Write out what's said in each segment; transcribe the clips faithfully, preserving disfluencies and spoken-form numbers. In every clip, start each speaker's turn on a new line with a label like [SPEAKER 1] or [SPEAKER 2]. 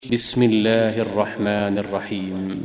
[SPEAKER 1] بسم الله الرحمن الرحيم.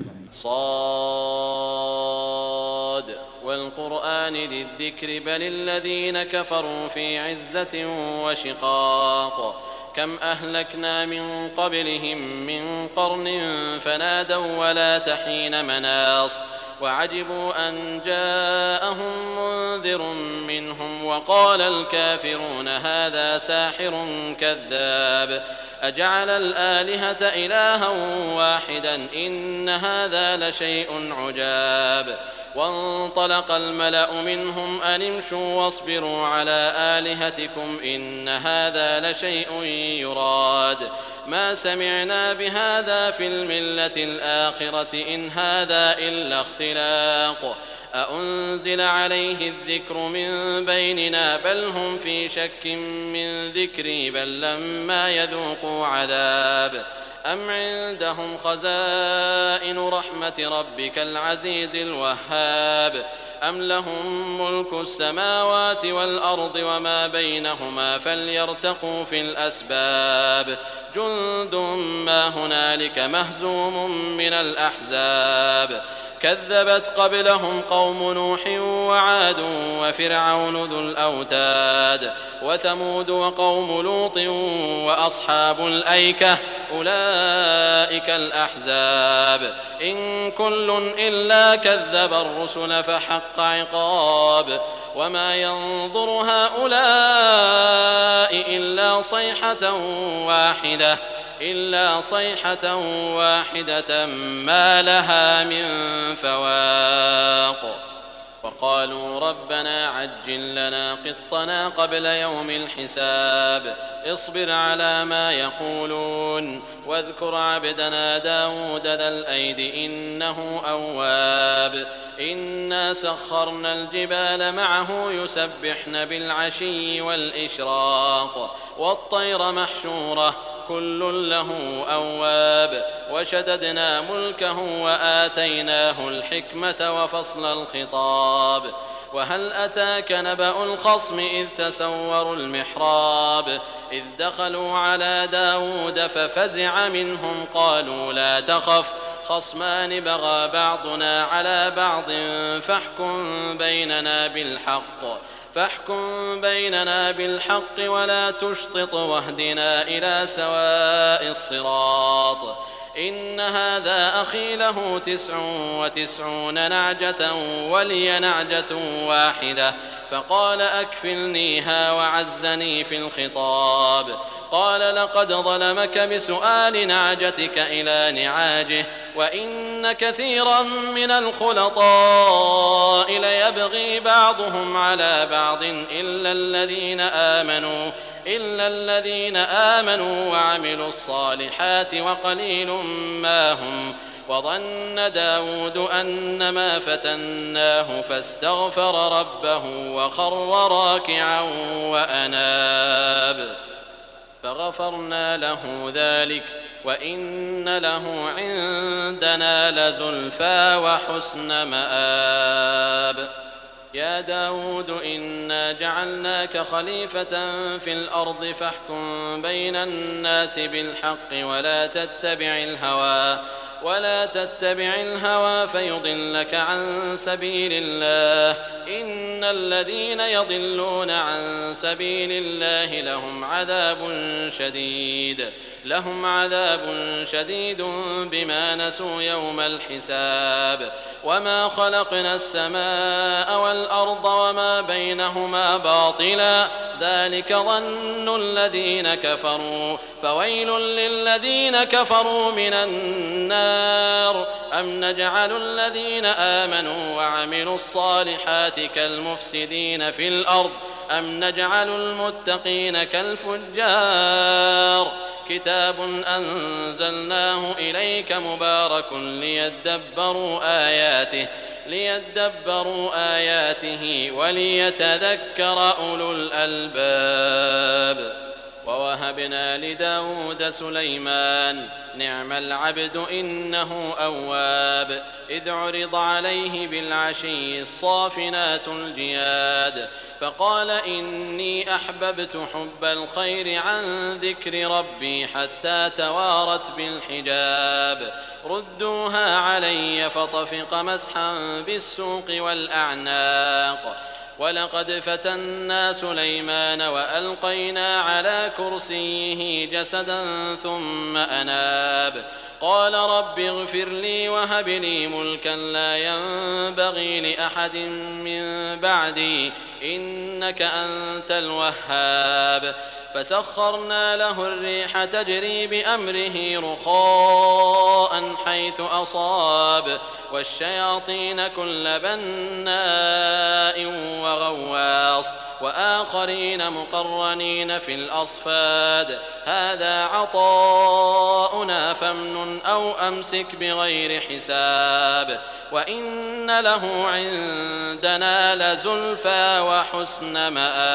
[SPEAKER 2] صاد والقرآن ذي الذكر بل الذين كفروا في عزة وشقاق كم أهلكنا من قبلهم من قرن فنادوا ولا تحين مناص وعجبوا أن جاءهم منذر منهم وقال الكافرون هذا ساحر كذاب أجعل الآلهة إلها واحدا إن هذا لشيء عجاب وانطلق الملأ منهم أن امشوا واصبروا على آلهتكم إن هذا لشيء يراد ما سمعنا بهذا في الملة الآخرة إن هذا إلا اختلاق أأنزل عليه الذكر من بيننا بل هم في شك من ذكري بل لما يذوقوا عذاب أم عندهم خزائن رحمة ربك العزيز الوهاب أم لهم ملك السماوات والأرض وما بينهما فليرتقوا في الأسباب جند ما هنالك مهزوم من الأحزاب كذبت قبلهم قوم نوح وعاد وفرعون ذو الأوتاد وثمود وقوم لوط وأصحاب الأيكة أولئك الأحزاب إن كل إلا كذب الرسل فحق عقاب وما ينظر هؤلاء إلا صيحة واحدة إلا صيحة واحدة ما لها من فواق وقالوا ربنا عجل لنا قطنا قبل يوم الحساب اصبر على ما يقولون واذكر عبدنا داود ذا الأيد إنه أواب إنا سخرنا الجبال معه يسبحن بالعشي والإشراق والطير محشورة كل له أواب وشددنا ملكه وآتيناه الحكمة وفصل الخطاب وهل أتاك نبأ الخصم إذ تسوروا المحراب إذ دخلوا على داود ففزع منهم قالوا لا تخف خصمان بغى بعضنا على بعض فاحكم بيننا بالحق فاحكم بيننا بالحق ولا تشطط واهدنا إلى سواء الصراط إن هذا أخي له تسع وتسعون نعجة ولي نعجة واحدة فقال أكفلنيها وعزني في الخطاب قال لقد ظلمك بسؤال نعجتك إلى نعاجه وإن كثيرا من الخلطاء ليبغي بعضهم على بعض إلا الذين آمنوا إلا الذين آمنوا وعملوا الصالحات وقليل ما هم وظن داود أنما فتناه فاستغفر ربه وخر راكعا وأناب فغفرنا له ذلك وإن له عندنا لزلفى وحسن مآب يا داود إنا جعلناك خليفة في الأرض فاحكم بين الناس بالحق ولا تتبع الهوى ولا تتبع الهوى فيضلك عن سبيل الله إن الذين يضلون عن سبيل الله لهم عذاب شديد لهم عذاب شديد بما نسوا يوم الحساب وما خلقنا السماء والأرض وما بينهما باطلا ذلك ظن الذين كفروا فويل للذين كفروا من النار أم نجعل الذين آمنوا وعملوا الصالحات كالمفسدين في الأرض أم نجعل المتقين كالفجار كتاب أنزلناه إليك مبارك ليدبروا آياته ليدبروا آياته وليتذكر أولو الألباب ووهبنا لداود سليمان نعم العبد إنه أواب إذ عرض عليه بالعشي الصافنات الجياد فقال إني أحببت حب الخير عن ذكر ربي حتى توارت بالحجاب ردوها علي فطفق مسحا بالسوق والأعناق ولقد فتنا سليمان وألقينا على كرسيه جسدا ثم أناب قال رب اغفر لي وهب لي ملكا لا ينبغي لأحد من بعدي إنك أنت الوهاب فسخرنا له الريح تجري بأمره رخاء حيث أصاب والشياطين كل بناء وغواص وآخرين مقرنين في الأصفاد هذا عطاؤنا فامنن أو أمسك بغير حساب وإن له عندنا لزلفى وحسن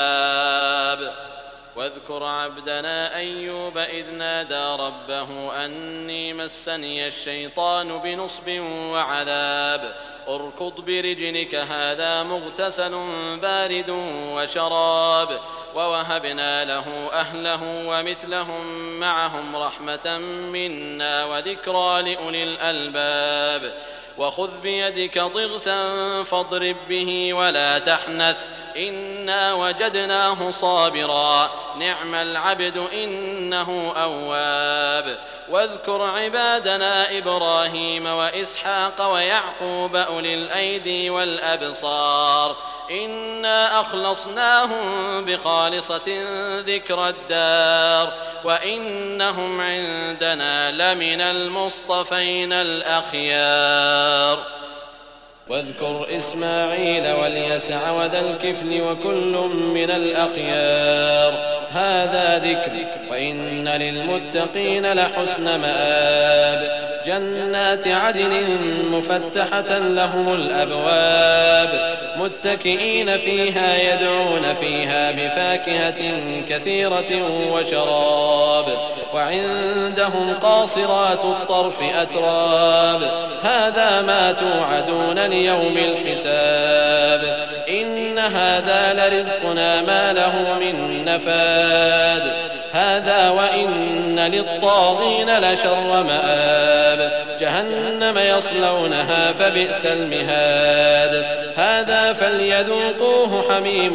[SPEAKER 2] مآب واذكر عبدنا أيوب إذ نادى ربه أني مسني الشيطان بنصب وعذاب اركض برجلك هذا مغتسل بارد وشراب ووهبنا له أهله ومثلهم معهم رحمة منا وذكرى لأولي الألباب وخذ بيدك ضغثا فاضرب به ولا تحنث إنا وجدناه صابرا نعم العبد إنه أواب واذكر عبادنا إبراهيم وإسحاق ويعقوب أولي الأيدي والأبصار إنا أخلصناهم بخالصة ذكر الدار وإنهم عندنا لمن المصطفين الأخيار واذكر إسماعيل واليسع وذا الكفل وكل من الأخيار هذا ذكر وإن للمتقين لحسن مآب جنات عدن مفتحة لهم الأبواب متكئين فيها يدعون فيها بفاكهة كثيرة وشراب وعندهم قاصرات الطرف أتراب هذا ما توعدون ليوم الحساب إن هذا لرزقنا ما له من نفاد هذا وإن للطاغين لشر مآب جهنم يصلونها فبئس المهاد هذا فليذوقوه حميم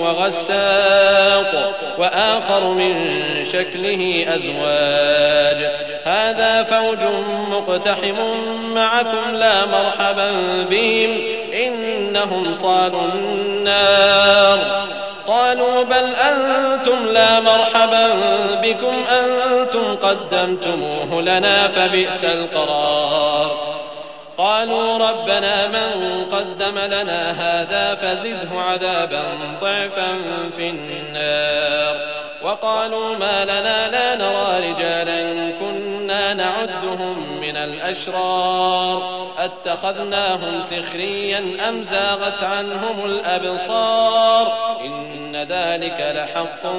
[SPEAKER 2] وغساق وآخر من شكله أزواج هذا فوج مقتحم معكم لا مرحبا بهم إنهم صالوا النار قالوا بل أنتم لا مرحبا بكم أنتم قدمتموه لنا فبئس القرار قالوا ربنا من قدم لنا هذا فزده عذابا ضعفا في النار وقالوا ما لنا لا نرى رجالا كنا نعدهم من الأشرار أتخذناهم سخريا أم زاغت عنهم الأبصار إن ذلك لحق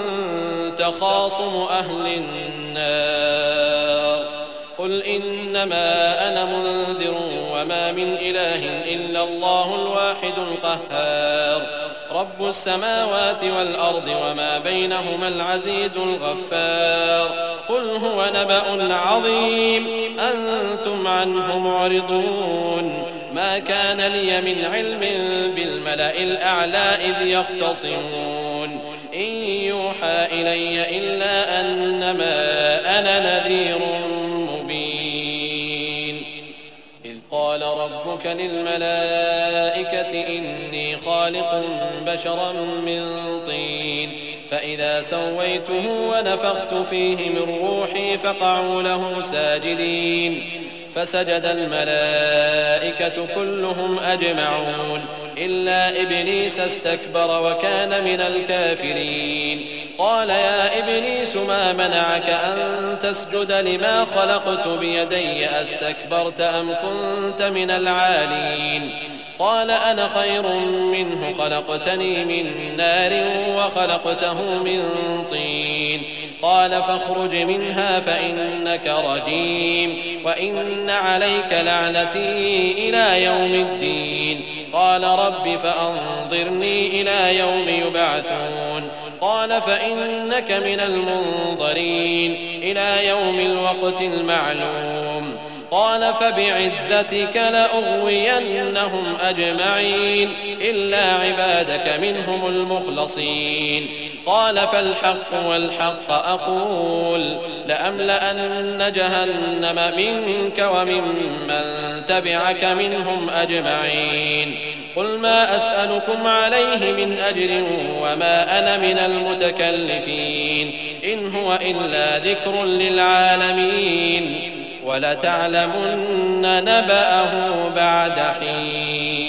[SPEAKER 2] تخاصم أهل النار قل إنما أنا منذر وما من إله إلا الله الواحد القهار رب السماوات والأرض وما بينهما العزيز الغفار قل هو نبأ عظيم أنتم عنه معرضون ما كان لي من علم بالملأ الأعلى إذ يختصمون إن يوحى إلي إلا أنما أنا نذير مبين إذ قال ربك للملائكة إني خالق بشرا من طين فإذا سويته ونفخت فيه من روحي فقعوا له ساجدين فسجد الملائكة كلهم أجمعون إلا إبليس استكبر وكان من الكافرين قال يا إبليس ما منعك أن تسجد لما خلقت بيدي أستكبرت أم كنت من العالين قال أنا خير منه خلقتني من نار وخلقته من طين قال فاخرج منها فإنك رجيم وإن عليك لعنتي إلى يوم الدين قال رب فأنظرني إلى يوم يبعثون قال فإنك من المنظرين إلى يوم الوقت المعلوم قال فبعزتك لأغوينهم أجمعين إلا عبادك منهم المخلصين قال فالحق والحق أقول لأملأن جهنم منك وممن تبعك منهم أجمعين قل ما أسألكم عليه من أجر وما أنا من المتكلفين إن هو إلا ذكر للعالمين ولتعلمن نبأه بعد حين.